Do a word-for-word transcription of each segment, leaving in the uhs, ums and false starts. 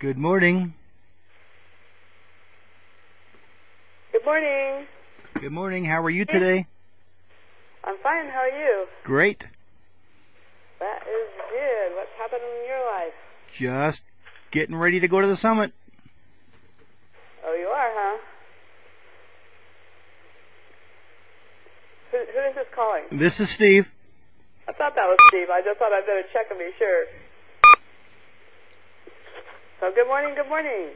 Good morning. Good morning. Good morning. How are you today? I'm fine. How are you? Great. That is good. What's happening in your life? Just getting ready to go to the summit. Oh, you are, huh? Who, who is this calling? This is Steve. I thought that was Steve. I just thought I'd better check and be sure. So good morning, good morning.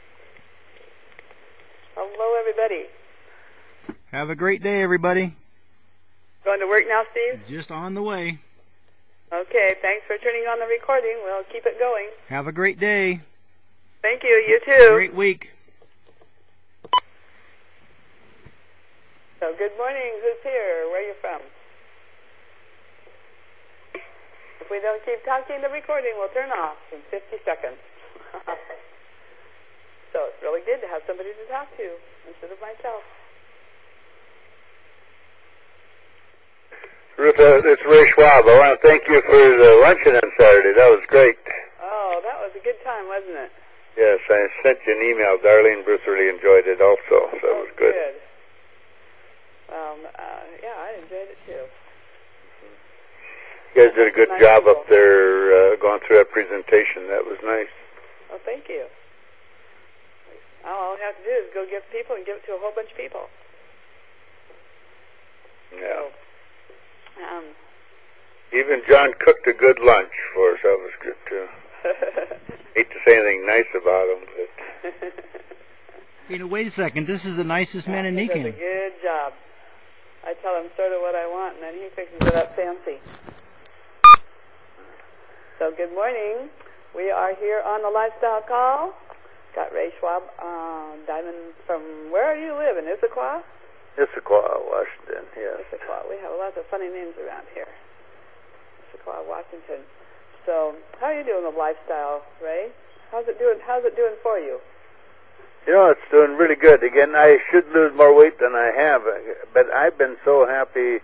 Hello, everybody. Have a great day, everybody. Going to work now, Steve? Just on the way. Okay, thanks for turning on the recording. We'll keep it going. Have a great day. Thank you. You too. Great week. So good morning. Who's here? Where are you from? If we don't keep talking, the recording will turn off in fifty seconds. So it's really good to have somebody to talk to instead of myself. Ruth, uh, it's Ray Schwab. I want to thank you for the luncheon on Saturday. That was great. Oh, that was a good time, wasn't it? Yes, I sent you an email. Darlene Bruce really enjoyed it also, so it was good. Good. Um, uh, yeah, I enjoyed it too. You guys did a good Nice job people. up there uh, going through that presentation. That was nice. Oh, thank you. All I have to do is go give people and give it to a whole bunch of people. Yeah. Um, Even John cooked a good lunch for us. That was good, too. Hate to say anything nice about him, but... You know, wait a second. This is the nicest man in he does a Nikin. good job. I tell him sort of what I want, and then he fixes it up fancy. So good morning. We are here on the Lifestyle Call. Got Ray Schwab, uh, Diamond from, where are you live, in Issaquah? Issaquah, Washington, yes. Issaquah. We have lots of funny names around here. Issaquah, Washington. So, how are you doing with lifestyle, Ray? How's it doing? How's it doing for you? You know, it's doing really good. Again, I should lose more weight than I have, but I've been so happy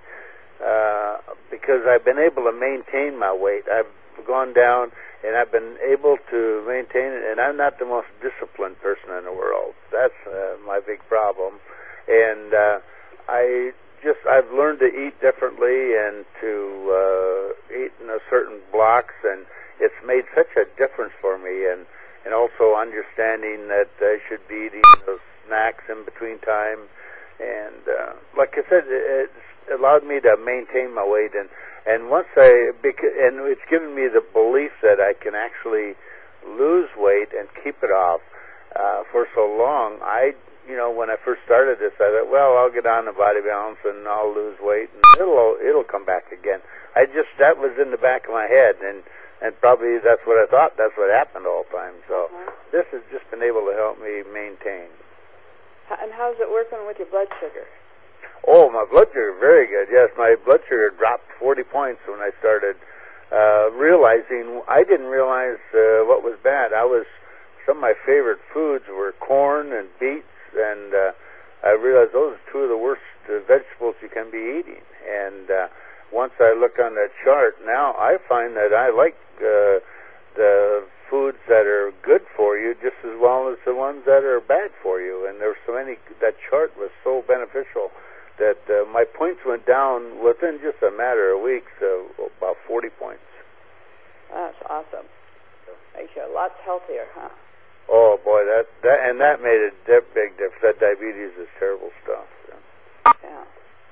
uh, because I've been able to maintain my weight. I've gone down, and I've been able to maintain it, and I'm not the most disciplined person in the world. That's uh, my big problem. And uh, I just, I've learned to eat differently and to uh, eat in a certain blocks, and it's made such a difference for me. And, and also understanding that I should be eating those snacks in between time. And uh, like I said, it's allowed me to maintain my weight. And, and once I, and it's given me the belief that I can actually lose weight and keep it off uh, for so long. I You know, when I first started this, I thought, well, I'll get on the body balance and I'll lose weight, and it'll it'll come back again. I just, that was in the back of my head, and, and probably that's what I thought. That's what happened all the time. So Uh-huh. this has just been able to help me maintain. H- And how's it working with your blood sugar? Oh, my blood sugar, very good. Yes, my blood sugar dropped forty points when I started uh, realizing, I didn't realize uh, what was bad. I was, some of my favorite foods were corn and beets, and uh, I realized those are two of the worst uh, vegetables you can be eating. And uh, once I look on that chart, now I find that I like uh, the foods that are good for you just as well as the ones that are bad for you. And there's so many, that chart was so beneficial that uh, my points went down within just a matter of weeks, uh, about forty points. That's awesome. Makes you lots healthier, huh? Oh boy, that, that and that made a di- big difference. That diabetes is terrible stuff. Yeah. Yeah.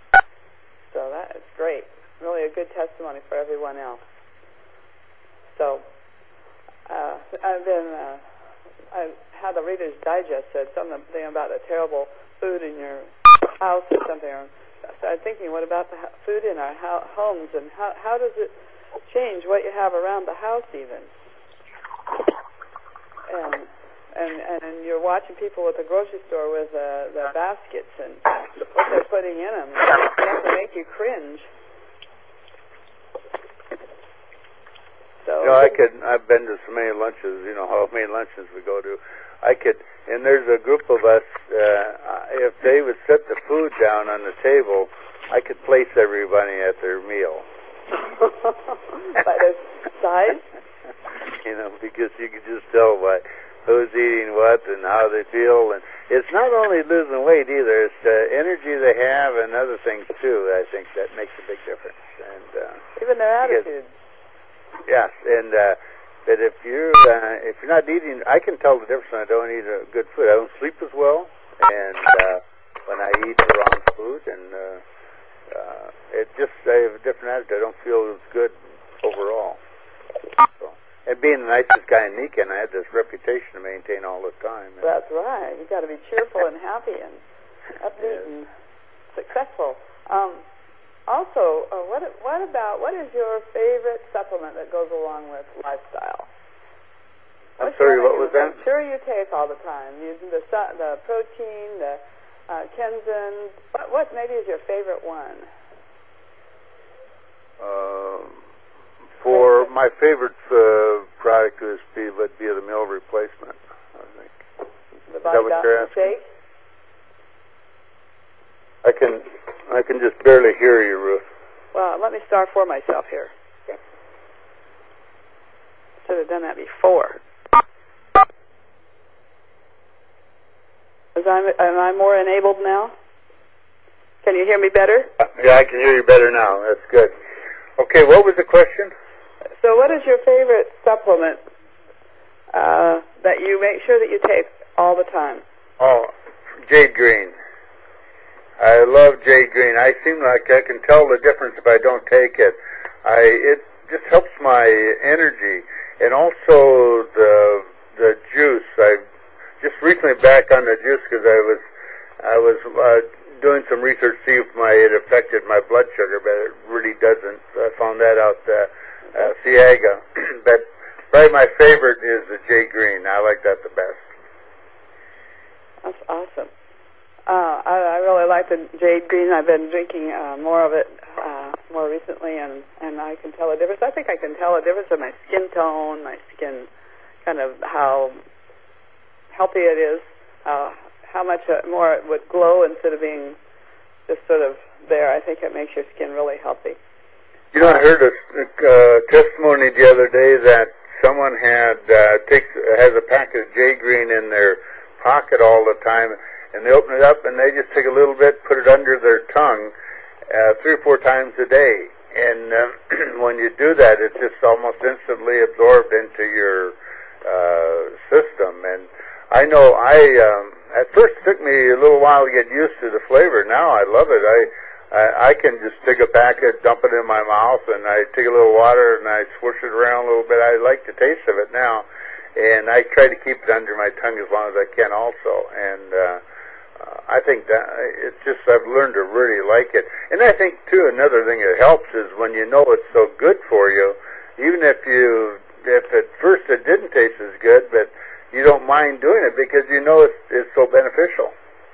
So that is great. Really a good testimony for everyone else. So uh, I've been, uh, I had the Reader's Digest said something about a terrible food in your house or something. I started thinking, what about the ho- food in our ho- homes, and how how does it change what you have around the house even? And and and you're watching people at the grocery store with uh, the baskets and what they're putting in them. It has to make you cringe. So You know, I could. I've been to so many lunches. You know how many lunches we go to. I could, and there's a group of us. Uh, if they would set the food down on the table, I could place everybody at their meal. by the size. You know, because you could just tell by who's eating what and how they feel. And it's not only losing weight either; it's the energy they have and other things too. I think that makes a big difference. And uh, even their because- attitudes. yes, and uh, that if you uh, if you're not eating, I can tell the difference when I don't eat uh, good food. I don't sleep as well, and uh, when I eat the wrong food, and uh, uh, it just I have a different attitude. I don't feel as good overall. So, and being the nicest guy in Nikan, I had this reputation to maintain all the time. And That's right. You've got to be cheerful and happy and upbeat Yes. and successful. Um, also, uh, what what about what is your favorite supplement that goes along with lifestyle? I'm Which sorry, one what are was you- that? I'm sure you take all the time. You do the su- the protein, the uh, Kenzen. What, what maybe is your favorite one? Uh, for my favorite uh, product would be would be the meal replacement. I think. The that what you're Body asking? Shake. I can I can just barely hear you, Ruth. Well, let me start for myself here. Should have done that before. Is I, am I more enabled now? Can you hear me better? Yeah, I can hear you better now. That's good. Okay, what was the question? So what is your favorite supplement uh, that you make sure that you take all the time? Oh, Jade Green. I love Jade Green. I seem like I can tell the difference if I don't take it. I it just helps my energy, and also the the juice. I just recently back on the juice because I was I was uh, doing some research to see if my it affected my blood sugar, but it really doesn't. So I found that out. Uh, uh, Ciaga, but probably my favorite is the Jade Green. I like that the best. That's awesome. Uh, I, I really like the Jade Green. I've been drinking uh, more of it uh, more recently, and, and I can tell a difference. I think I can tell a difference in my skin tone, my skin, kind of how healthy it is, uh, how much uh, more it would glow instead of being just sort of there. I think it makes your skin really healthy. You know, I heard a uh, testimony the other day that someone had uh, takes has a packet of Jade Green in their pocket all the time, and they open it up and they just take a little bit, put it under their tongue, uh, three or four times a day. And uh, when you do that, it's just almost instantly absorbed into your uh, system. And I know I um, at first it took me a little while to get used to the flavor. Now I love it. I I, I can just take a packet, dump it in my mouth, and I take a little water and I swish it around a little bit. I like the taste of it now, and I try to keep it under my tongue as long as I can also. And uh, uh, I think that it's just I've learned to really like it. And I think too another thing that helps is when you know it's so good for you, even if you if at first it didn't taste as good, but you don't mind doing it because you know it's, it's so beneficial.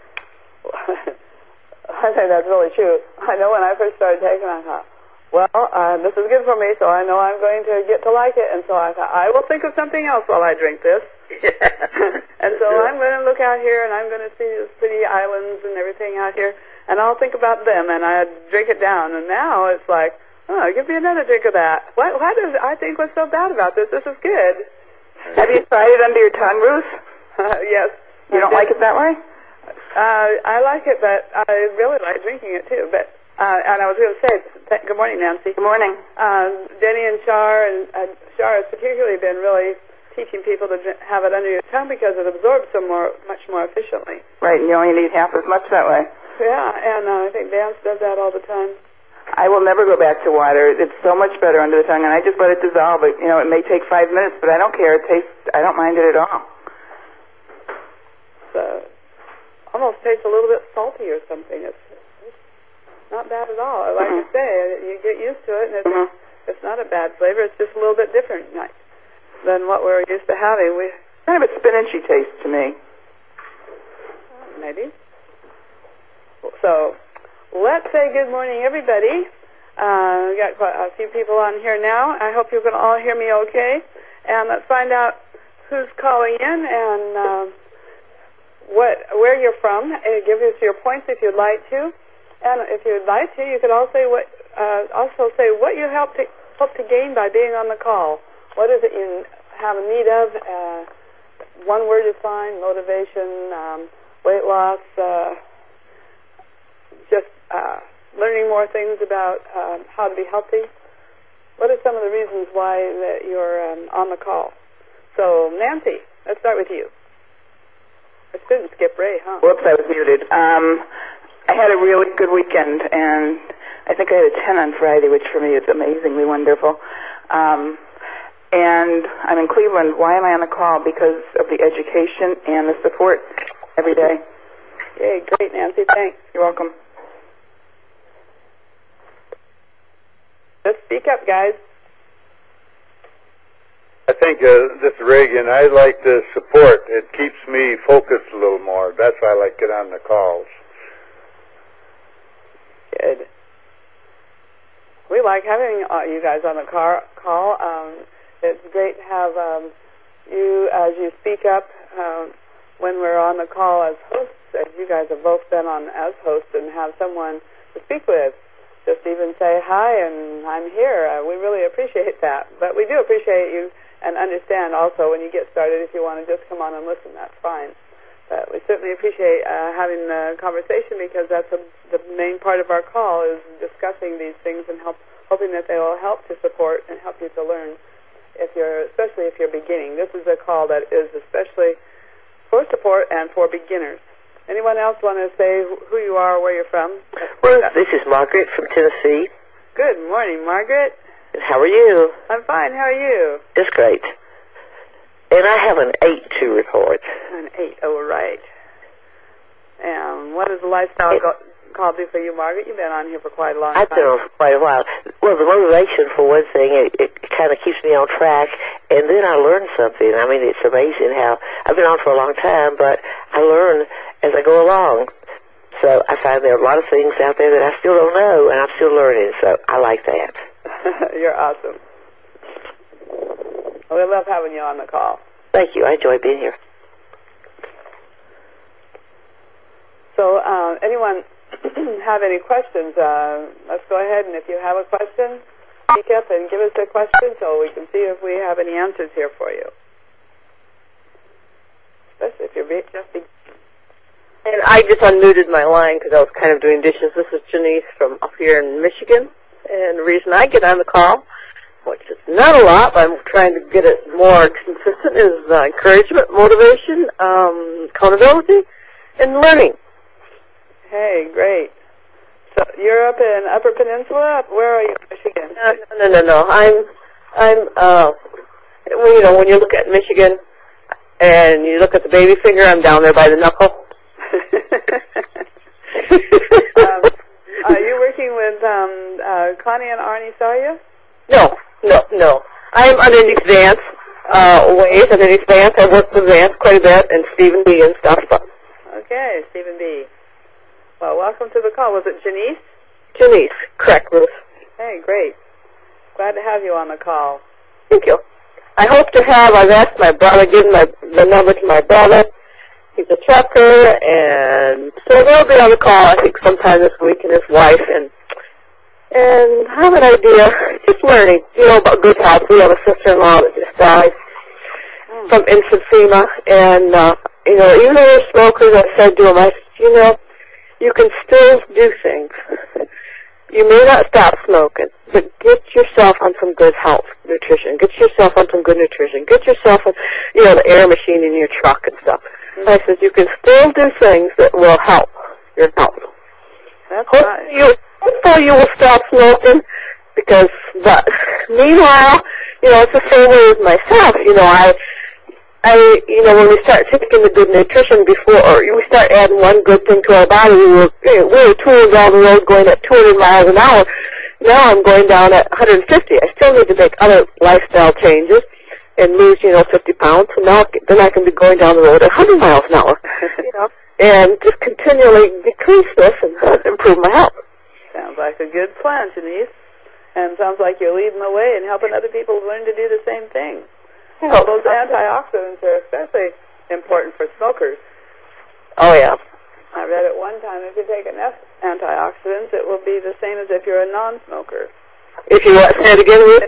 I think that's really true. I know when I first started taking it, I thought, well, uh, this is good for me, so I know I'm going to get to like it. And so I thought, I will think of something else while I drink this. And so Sure. I'm going to look out here, and I'm going to see these pretty islands and everything out here, and I'll think about them, and I drink it down. And now it's like, oh, give me another drink of that. What, what does I think what's so bad about this? This is good. Have you tried it under your tongue, Ruth? Yes. You don't like it that way? Uh, I like it, but I really like drinking it too. But uh, and I was going to say, th- good morning, Nancy. Good morning. Um, Denny and Shar, and uh, Shar has particularly been really teaching people to dr- have it under your tongue because it absorbs so more, much more efficiently. Right, and you only need half as much that way. Yeah, and uh, I think Vance does that all the time. I will never go back to water. It's so much better under the tongue, and I just let it dissolve. It, you know, it may take five minutes, but I don't care. It tastes. I don't mind it at all. So almost tastes a little bit salty or something. It's, it's not bad at all. Like Mhm. I say, you get used to it, and it's, Mhm. it's not a bad flavor. It's just a little bit different like, than what we're used to having. We Kind of a spinachy taste to me. maybe. So let's say good morning, everybody. Uh, we got quite a few people on here now. I hope you can all hear me okay. And let's find out who's calling in and uh, what where you're from. Uh, give us your points if you'd like to. And if you'd like to, you could also say what uh, also say what you help to help to gain by being on the call. What is it you have a need of? Uh, one word you find, motivation, um, weight loss, uh, just uh, learning more things about um, how to be healthy. What are some of the reasons why that you're um, on the call? So, Nancy, let's start with you. I shouldn't skip Ray, huh? Whoops, I was muted. Um, I had a really good weekend, and I think I had a ten on Friday, which for me is amazingly wonderful. Um, and I'm in Cleveland. Why am I on the call? Because of the education and the support every day. Yay, great, Nancy. Thanks. You're welcome. Let's speak up, guys. I think, uh, this is Reagan, I like the support. It keeps me focused a little more. That's why I like to get on the calls. Good. We like having uh, you guys on the car, call. Um, it's great to have um, you as you speak up um, when we're on the call as hosts, as you guys have both been on as hosts, and have someone to speak with. Just even say hi and I'm here. Uh, we really appreciate that. But we do appreciate you and understand also when you get started, if you want to just come on and listen, that's fine. But we certainly appreciate uh, having the conversation, because that's a, the main part of our call is discussing these things and help, hoping that they will help to support and help you to learn, if you're, especially if you're beginning. This is a call that is especially for support and for beginners. Anyone else want to say who you are or where you're from? Well, this is Margaret from Tennessee. Good morning, Margaret. And how are you? I'm fine. How are you? Just great. And I have an eight to report. An eight. Oh, right. And what does the lifestyle go- call do for you, Margaret? You've been on here for quite a long I've time. been on for quite a while. Well, the motivation, for one thing, it, it kind of keeps me on track, and then I learn something. I mean, it's amazing how I've been on for a long time, but I learn as I go along. So I find there are a lot of things out there that I still don't know, and I'm still learning, so I like that. You're awesome. We love having you on the call. Thank you. I enjoy being here. So, uh, anyone have any questions? Uh, let's go ahead, and if you have a question, speak up and give us a question so we can see if we have any answers here for you. Especially if you're be- just be- And I just unmuted my line because I was kind of doing dishes. This is Janice from up here in Michigan. And the reason I get on the call, which is not a lot, but I'm trying to get it more consistent, is uh, encouragement, motivation, um, accountability, and learning. Hey, great. So you're up in Upper Peninsula? Where are you, Michigan? No, no, no, no. I'm, I'm, uh, well, you know, when you look at Michigan and you look at the baby finger, I'm down there by the knuckle. um, are you working with um, uh, Connie and Arnie Sawyer? No, no, no. I'm underneath Vance, uh, Ways, underneath Vance. I work with Vance quite a bit, and Stephen B. and stuff. But okay, Stephen B. Well, welcome to the call. Was it Janice? Janice, correct, Ruth. Hey, great. Glad to have you on the call. Thank you. I hope to have, I've asked my brother, given my, the number to my brother. He's a trucker, and so they'll be on the call, I think, sometime this week, and his wife, and and I have an idea, just learning, you know, about good health. We have a sister-in-law that just died from emphysema, and, uh, you know, even though they're smokers, I said to him, I said, you know, you can still do things. You may not stop smoking, but get yourself on some good health nutrition. Get yourself on some good nutrition. Get yourself on, you know, the air machine in your truck and stuff. Mm-hmm. I said, you can still do things that will help your health. That's hopefully, nice. you, hopefully you will stop smoking, because, but meanwhile, you know, it's the same way with myself. You know, I, I, you know, when we start taking the good nutrition before, or we start adding one good thing to our body, we were, you know, we were touring down the road going at two hundred miles an hour. Now I'm going down at one hundred fifty. I still need to make other lifestyle changes and lose, you know, fifty pounds. So now, then I can be going down the road at one hundred miles an hour, you know, and just continually decrease this and improve my health. Sounds like a good plan, Janice. And sounds like you're leading the way and helping other people learn to do the same thing. Well, those antioxidants are especially important for smokers. Oh, yeah. I read at one time if you take enough antioxidants, it will be the same as if you're a non-smoker. If you what? Say it again, Ruth? It, it,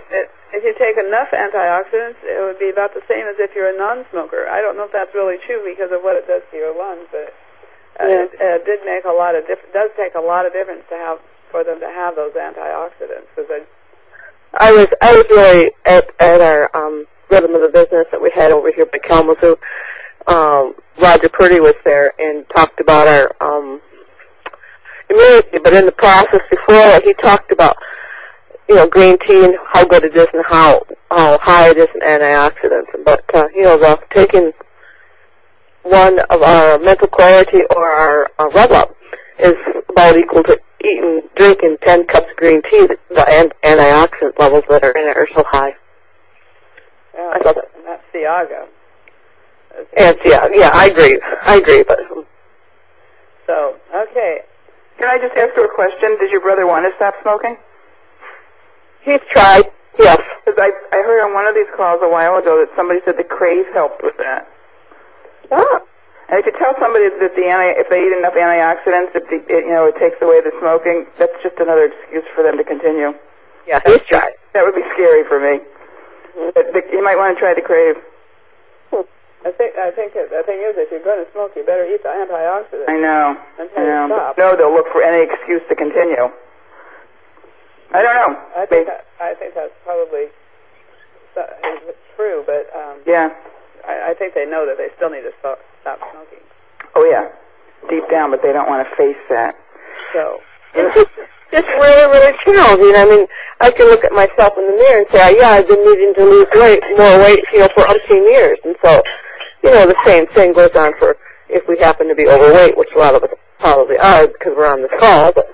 if you take enough antioxidants, it would be about the same as if you're a non-smoker. I don't know if that's really true because of what it does to your lungs, but uh, Yeah. it, it did make a lot of diff- does take a lot of difference to have for them to have those antioxidants. Cause I, I was I was really at at our um, rhythm of the business that we had over here by Kalamazoo. Um, Roger Purdy was there and talked about our um, immunity, but in the process before he talked about, you know, green tea and how good it is and how how high it is in antioxidants. But uh, you know, the taking one of our mental clarity or our uh, rev up is about equal to eating drinking ten cups of green tea. The, the an- antioxidant levels that are in it are so high. yeah, I thought that. and that's Ciaga. And yeah, yeah, I agree. I agree, but um, So, okay. Can I just ask you a question? Did your brother want to stop smoking? he's tried. Yes. Because I, I heard on one of these calls a while ago that somebody said the Crave helped with that. Ah. And if you tell somebody that the anti, if they eat enough antioxidants, if the, it, you know, it takes away the smoking, that's just another excuse for them to continue. Yeah, he's tried. That would be scary for me. But the, you might want to try the Crave. I think I think it, the thing is, if you're going to smoke, you better eat the antioxidants. I know. Until I you know. stop. But no, they'll look for any excuse to continue. I don't know. I think that, I think that's probably so- is true, but um, Yeah. I, I think they know that they still need to stop, stop smoking. Oh, yeah. Deep down, but they don't want to face that. So, It's just, it's really, really challenging. I mean, I can look at myself in the mirror and say, yeah, I've been needing to lose weight, more weight, you know, for umpteen years. And so, you know, the same thing goes on for if we happen to be overweight, which a lot of us probably are because we're on this call. But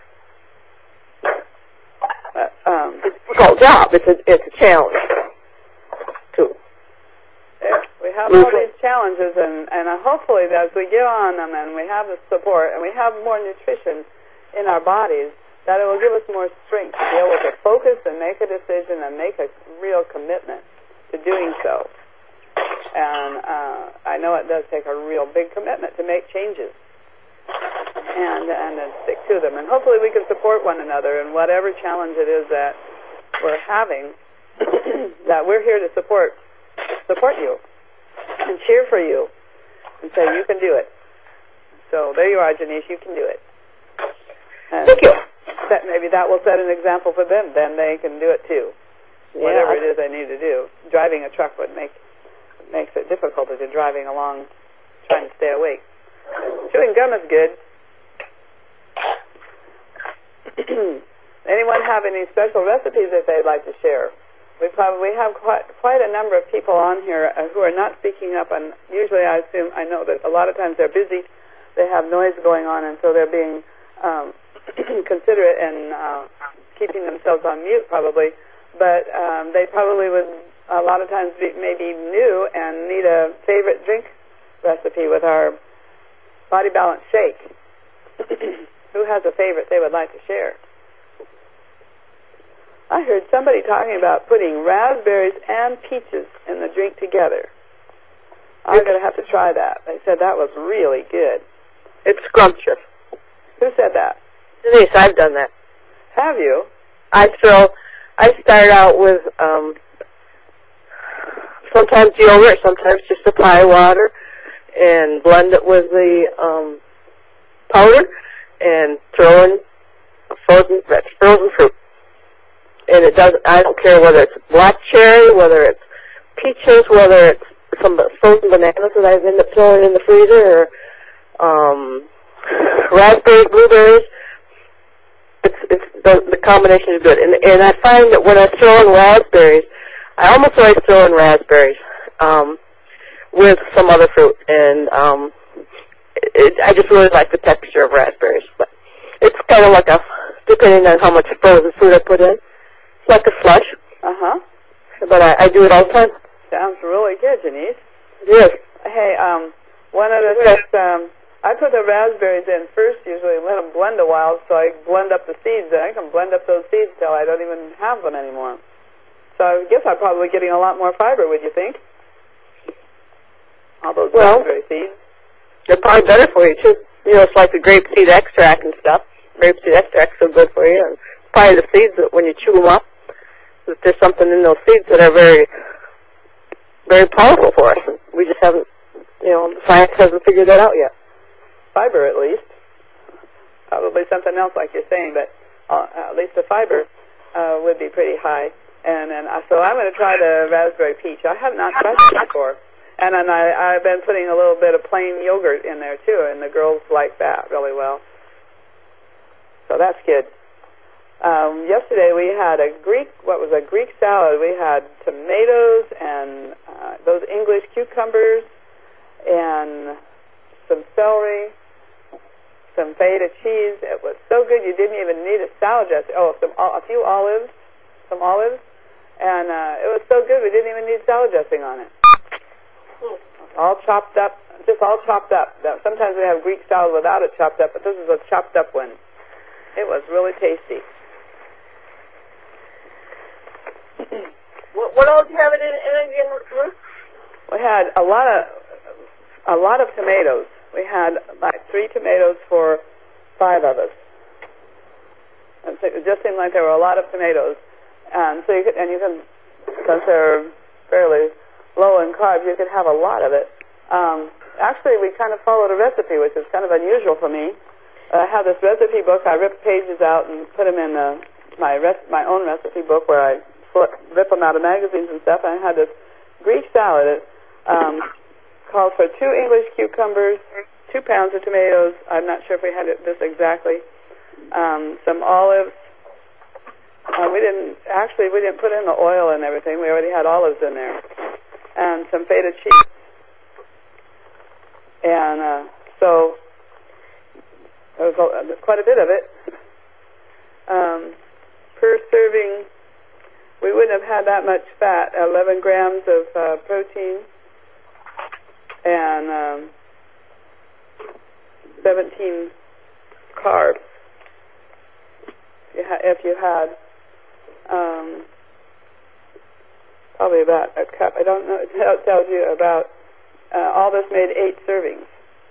uh, um, it's a difficult job. It's a, it's a challenge, too. yeah, we have all these challenges, and, and uh, hopefully as we get on them and we have the support and we have more nutrition in our bodies, that it will give us more strength to be able to focus and make a decision and make a real commitment to doing so. And uh, I know it does take a real big commitment to make changes and and then stick to them. And hopefully we can support one another in whatever challenge it is that we're having, that we're here to support support you and cheer for you and say you can do it. So there you are, Janice, you can do it. And Thank you. that maybe that will set an example for them. Then they can do it too. Yeah. Whatever it is they need to do. Driving a truck would make makes it difficult as you're driving along trying to stay awake. Chewing gum is good. Anyone have any special recipes that they'd like to share? We probably have quite quite a number of people on here uh, who are not speaking up, and usually I assume I know that a lot of times they're busy, they have noise going on, and so they're being um, considerate and uh, keeping themselves on mute probably. But um, they probably would a lot of times be maybe new and need a favorite drink recipe with our Body Balance Shake. Who has a favorite they would like to share? I heard somebody talking about putting raspberries and peaches in the drink together. I'm going to have to try that. They said that was really good. It's scrumptious. Who said that? Denise, I've done that. Have you? I throw, I start out with um, sometimes yogurt, sometimes just supply water, and blend it with the um, powder, and throw in frozen, that's frozen fruit. And it doesn't, I don't care whether it's black cherry, whether it's peaches, whether it's some frozen bananas that I've ended up throwing in the freezer, or um, raspberries, blueberries. It's, it's the, the combination is good. And, and I find that when I throw in raspberries, I almost always throw in raspberries um, with some other fruit. And um, it, I just really like the texture of raspberries. But it's kind of like a, depending on how much frozen fruit I put in, it's like a slush. Uh-huh. But I, I do it all the time. Sounds really good, Janice. Yes. Hey, um, one other thing, um, I put the raspberries in first usually and let them blend a while so I blend up the seeds, and I can blend up those seeds till I don't even have them anymore. So I guess I'm probably getting a lot more fiber, would you think? All those Well, raspberry seeds. they're probably better for you, too. You know, it's like the grapeseed extract and stuff. Grapeseed extract's so good for you. And probably the seeds, that when you chew them up, that there's something in those seeds that are very, very powerful for us. We just haven't, you know, science hasn't figured that out yet. Fiber, at least. Probably something else, like you're saying, but uh, at least the fiber uh, would be pretty high. And and uh, so I'm going to try the raspberry peach. I have not tried it before. And then I, I've been putting a little bit of plain yogurt in there, too, and the girls like that really well. So that's good. Um, yesterday we had a Greek, what was a Greek salad. We had tomatoes and uh, those English cucumbers and some celery, some feta cheese. It was so good you didn't even need a salad dressing. Oh, some, a few olives, some olives. And uh, it was so good we didn't even need salad dressing on it. All chopped up, just all chopped up. Sometimes we have Greek salad without it chopped up, but this is a chopped up one. It was really tasty. What, what else do you have in it again, Ruth? We had a lot of a lot of tomatoes. We had like three tomatoes for five of us. And so it just seemed like there were a lot of tomatoes. And so you could, and you can, since they're fairly low in carbs, you could have a lot of it. Um, actually, we kind of followed a recipe, which is kind of unusual for me. I have this recipe book. I ripped pages out and put them in uh, my res- my own recipe book where I flip, rip them out of magazines and stuff. And I had this Greek salad. It um, calls for two English cucumbers, two pounds of tomatoes. I'm not sure if we had it this exactly. Um, some olives. Uh, we didn't actually we didn't put in the oil and everything. We already had olives in there, and some feta cheese. And uh, so there was a, quite a bit of it. Um, per serving, we wouldn't have had that much fat. eleven grams of uh, protein and um, seventeen carbs. If you, ha- if you had um, probably about a cup, I don't know, it t- tells you about, uh, all this made eight servings.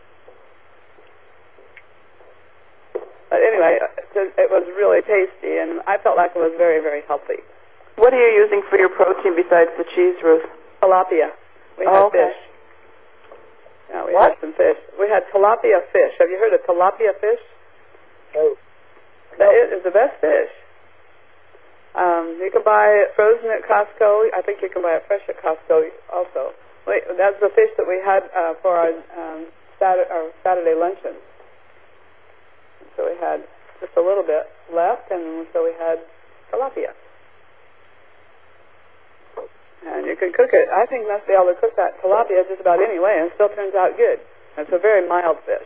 But anyway, it was really tasty, and I felt like it was very, very healthy. What are you using for your protein besides the cheese, Ruth? Tilapia. We had Oh, okay. fish. Yeah, we What? had some fish. We had tilapia fish. Have you heard of tilapia fish? No. That is the best fish. Um, you can buy it frozen at Costco. I think you can buy it fresh at Costco also. Wait, that's the fish that we had uh, for our, um, Saturday, our Saturday luncheon. So we had just a little bit left, and so we had tilapia. And you can cook it. I think you must be able to cook that tilapia just about any way, and it still turns out good. It's a very mild fish.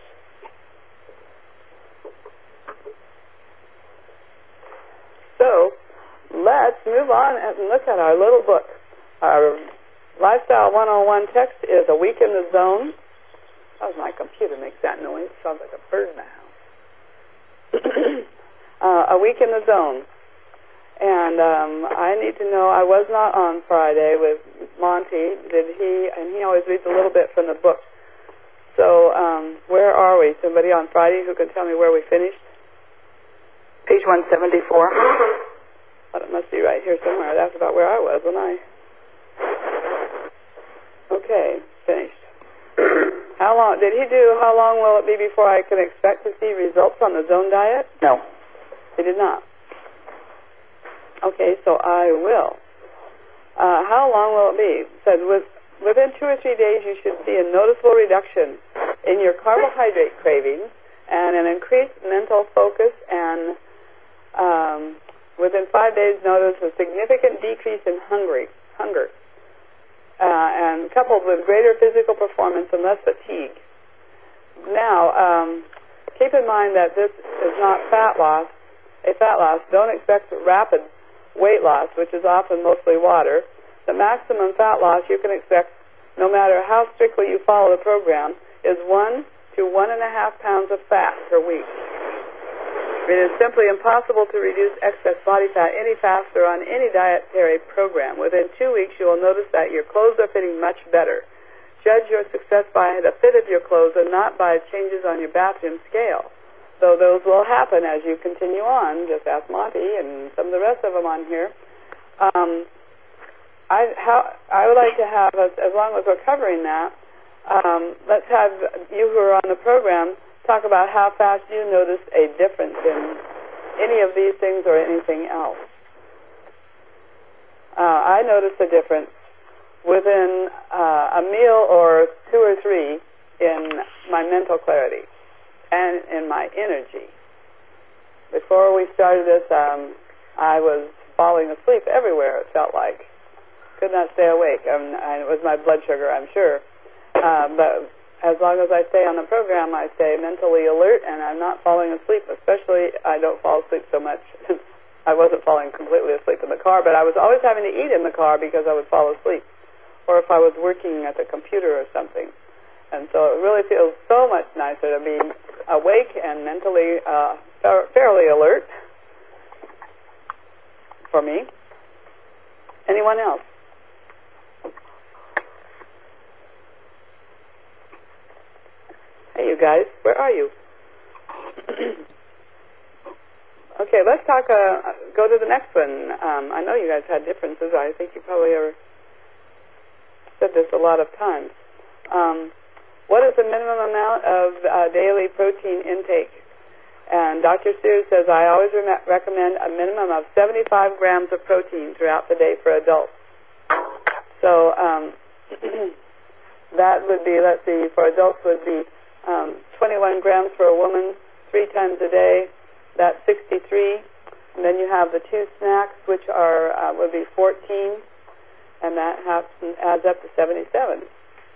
So let's move on and look at our little book. Our Lifestyle one oh one text is A Week in the Zone. That was my computer makes that noise. It sounds like a bird in the house. uh, A Week in the Zone. And um, I need to know, I was not on Friday with Monty. Did he, and he always reads a little bit from the book. So um, where are we? Somebody on Friday who can tell me where we finished? Page one seventy-four. Well, it must be right here somewhere. That's about where I was when I... Okay, finished. How long, did he do, how long will it be before I can expect to see results on the zone diet? No. He did not. Okay, so I will. Uh, how long will it be? It said with, within two or three days you should see a noticeable reduction in your carbohydrate cravings and an increased mental focus, and um, within five days notice a significant decrease in hungry, hunger, uh, and coupled with greater physical performance and less fatigue. Now, um, keep in mind that this is not fat loss, a fat loss. Don't expect rapid weight loss, which is often mostly water. The maximum fat loss you can expect, no matter how strictly you follow the program, is one to one and a half pounds of fat per week. It is simply impossible to reduce excess body fat any faster on any dietary program. Within two weeks, you will notice that your clothes are fitting much better. Judge your success by the fit of your clothes and not by changes on your bathroom scale. So those will happen as you continue on. Just ask Monty and some of the rest of them on here. um, I how I would like to have, as, as long as we're covering that, um, let's have you who are on the program talk about how fast you noticed a difference in any of these things or anything else. Uh, I noticed a difference within uh, a meal or two or three in my mental clarity and in my energy. Before we started this, um, I was falling asleep everywhere, it felt like. Could not stay awake. Um, and it was my blood sugar, I'm sure. Uh, but as long as I stay on the program, I stay mentally alert, and I'm not falling asleep. Especially, I don't fall asleep so much. I wasn't falling completely asleep in the car, but I was always having to eat in the car because I would fall asleep, or if I was working at the computer or something. And so it really feels so much nicer to be awake and mentally uh, fairly alert for me. Anyone else? Hey, you guys, where are you? Okay, let's talk, uh, go to the next one. Um, I know you guys had differences. I think you probably ever said this a lot of times. Um, what is the minimum amount of uh, daily protein intake? And Doctor Sears says, I always re- recommend a minimum of seventy-five grams of protein throughout the day for adults. So um, that would be, let's see, for adults would be um, twenty-one grams for a woman, three times a day. That's sixty-three. And then you have the two snacks, which are uh, would be fourteen, and that has, adds up to seventy-seven.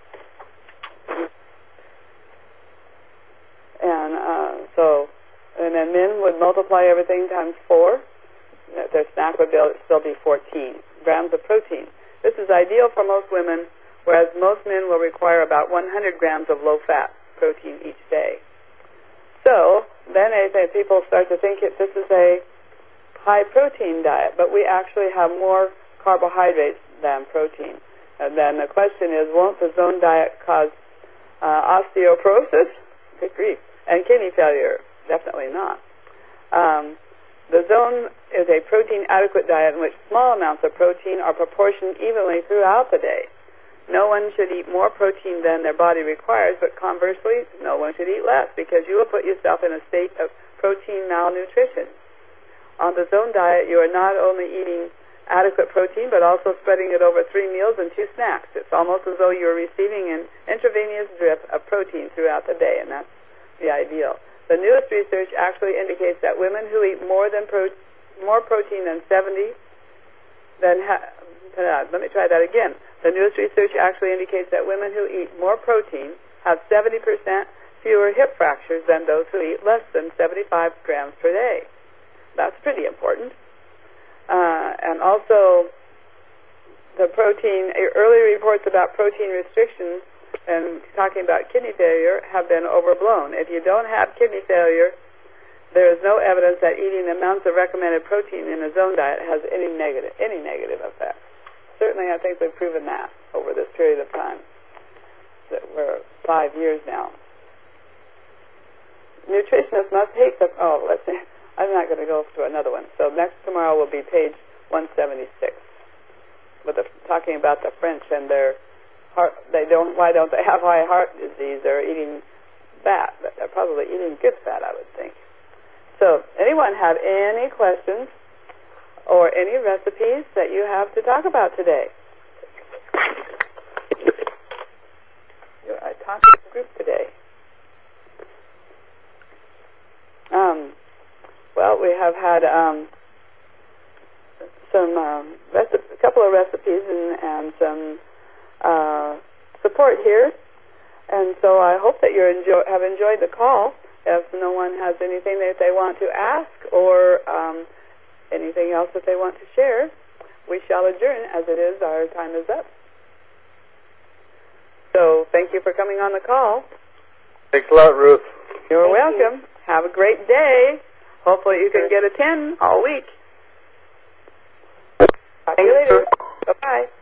And uh, so, and then men would multiply everything times four. Their snack would be, still be fourteen grams of protein. This is ideal for most women, whereas most men will require about one hundred grams of low-fat protein each day. So then I think people start to think it, this is a high-protein diet, but we actually have more carbohydrates than protein. And then the question is, won't the zone diet cause uh, osteoporosis? Good grief. And kidney failure? Definitely not. Um, the zone is a protein-adequate diet in which small amounts of protein are proportioned evenly throughout the day. No one should eat more protein than their body requires, but conversely, no one should eat less, because you will put yourself in a state of protein malnutrition. On the zone diet, you are not only eating adequate protein, but also spreading it over three meals and two snacks. It's almost as though you're receiving an intravenous drip of protein throughout the day, and that's the ideal. The newest research actually indicates that women who eat more than pro- more protein than seventy, then ha- uh, let me try that again. The newest research actually indicates that women who eat more protein have seventy percent fewer hip fractures than those who eat less than seventy-five grams per day. That's pretty important. Uh, and also, the protein, early reports about protein restrictions and talking about kidney failure have been overblown. If you don't have kidney failure, there is no evidence that eating amounts of recommended protein in a zone diet has any negative, any negative effect. Certainly, I think we've proven that over this period of time. That we're five years now. Nutritionists must take the, oh, let's see, I'm not going to go to another one. So next tomorrow will be page one seventy-six, with the, talking about the French and their heart, they don't, why don't they have high heart disease? They're eating fat, but they're probably eating good fat, I would think. So, anyone have any questions or any recipes that you have to talk about today? You're a talking group today. Um, well, we have had um, some um, recipe, a couple of recipes and, and some uh, support here, and so I hope that you enjoy, have enjoyed the call. If no one has anything that they want to ask or um, anything else that they want to share, we shall adjourn, as it is, our time is up. So thank you for coming on the call. Thanks a lot, Ruth. You're Thank welcome. You. Have a great day. Hopefully you can get a ten all week. Talk to you later. Bye-bye.